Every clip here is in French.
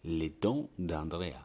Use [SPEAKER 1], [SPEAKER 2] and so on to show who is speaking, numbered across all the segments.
[SPEAKER 1] Les dents d'Andrea.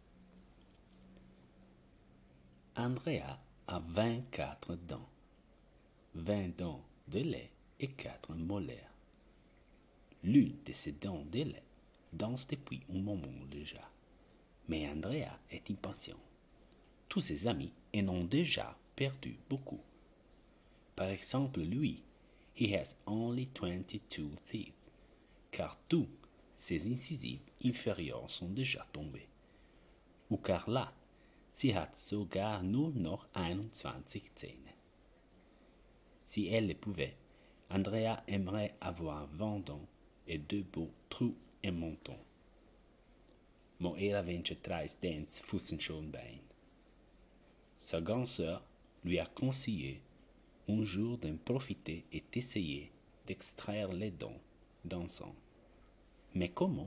[SPEAKER 1] Andrea a 24 dents, 20 dents de lait et 4 molaires. L'une de ces dents de lait danse depuis un moment déjà, mais Andrea est impatient. Tous ses amis en ont déjà perdu beaucoup. Par exemple, lui, he has only 22 teeth, car tous ses incisives inférieures sont déjà tombées. Ou Carla, sie hat sogar nur noch 21 Zähne. Si elle le pouvait, Andrea aimerait avoir 20 dents et 2 beaux trous en menton. Maar era 23 dents fussen schon bein. Sa grande sœur lui a conseillé un jour d'en profiter et d'essayer d'extraire les dents dansant. Mais comment?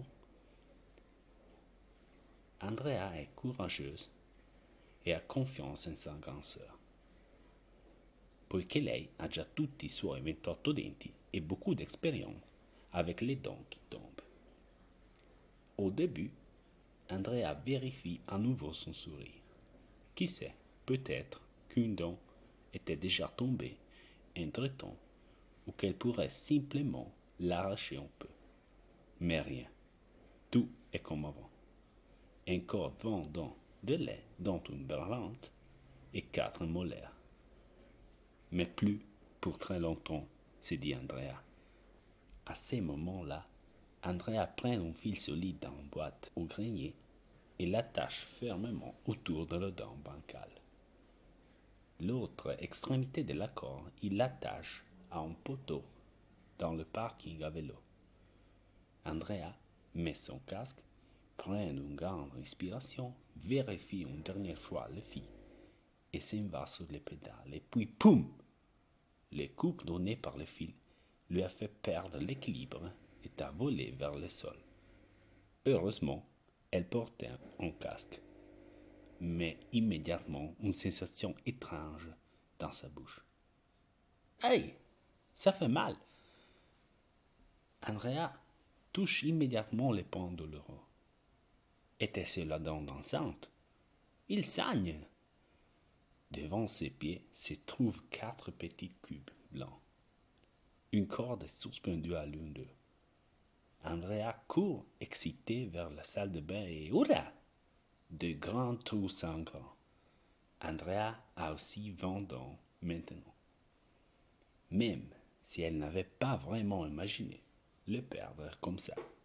[SPEAKER 1] Andrea est courageuse e ha confiance in sa grande sœur, poiché lei ha già tutti i suoi 28 denti et beaucoup d'expérience avec les dents qui tombent. Au début, Andrea vérifie à nouveau son sourire. Qui sait, peut-être qu'une dent était déjà tombée entre-temps ou qu'elle pourrait simplement l'arracher un peu. Mais rien. Tout est comme avant. Encore 20 dents de lait dans une barrante et 4 molaires. Mais plus pour très longtemps, s'est dit Andrea. À ces moments-là, Andrea prend un fil solide en boîte au grenier et l'attache fermement autour de la dent bancale. L'autre extrémité de la corde, il l'attache à un poteau dans le parking à vélo. Andrea met son casque, prend une grande respiration, vérifie une dernière fois le fil et s'en va sur les pédales. Et puis, poum! Le coup donné par le fil lui a fait perdre l'équilibre et a volé vers le sol. Heureusement, elle portait un casque, mais immédiatement une sensation étrange dans sa bouche. Hey, ça fait mal! Andrea touche immédiatement les points douloureux. Était-ce la dent dansante? Il saigne! Devant ses pieds se trouvent 4 petits cubes blancs. Une corde est suspendue à l'un d'eux. Andrea court excité vers la salle de bain et hurrah! De grands trous sanglants. Andrea a aussi 20 dents maintenant. Même si elle n'avait pas vraiment imaginé le perdre comme ça.